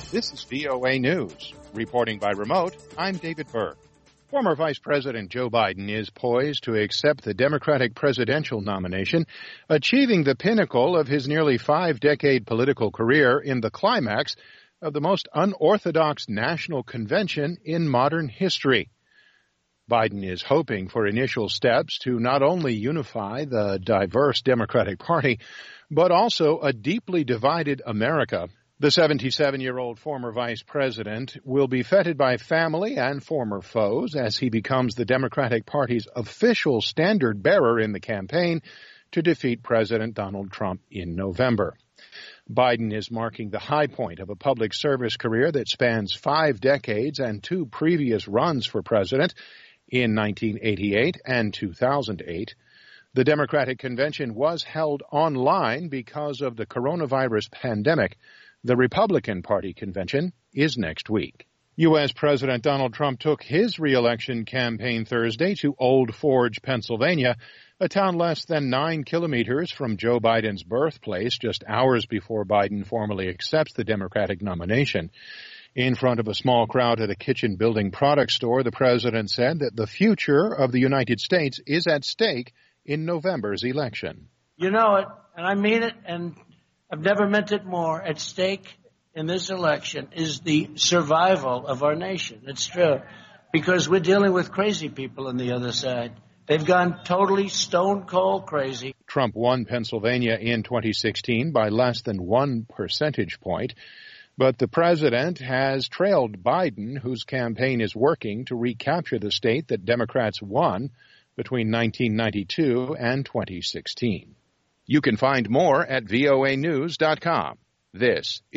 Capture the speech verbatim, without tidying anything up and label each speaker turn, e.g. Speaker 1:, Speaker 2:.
Speaker 1: This is V O A News. Reporting by remote, I'm David Burke. Former Vice President Joe Biden is poised to accept the Democratic presidential nomination, achieving the pinnacle of his nearly five-decade political career in the climax of the most unorthodox national convention in modern history. Biden is hoping for initial steps to not only unify the diverse Democratic Party, but also a deeply divided America. The seventy-seven-year-old former vice president will be feted by family and former foes as he becomes the Democratic Party's official standard bearer in the campaign to defeat President Donald Trump in November. Biden is marking the high point of a public service career that spans five decades and two previous runs for president in nineteen eighty-eight and two thousand eight. The Democratic convention was held online because of the coronavirus pandemic. The Republican Party convention is next week. U S. President Donald Trump took his re-election campaign Thursday to Old Forge, Pennsylvania, a town less than nine kilometers from Joe Biden's birthplace, just hours before Biden formally accepts the Democratic nomination. In front of a small crowd at a kitchen building product store, the president said that the future of the United States is at stake in November's election.
Speaker 2: You know it, and I mean it, and I've never meant it more. At stake in this election is the survival of our nation. It's true, because we're dealing with crazy people on the other side. They've gone totally stone cold crazy.
Speaker 1: Trump won Pennsylvania in twenty sixteen by less than one percentage point, but the president has trailed Biden, whose campaign is working to recapture the state that Democrats won between nineteen ninety-two and twenty sixteen. You can find more at V O A news dot com. This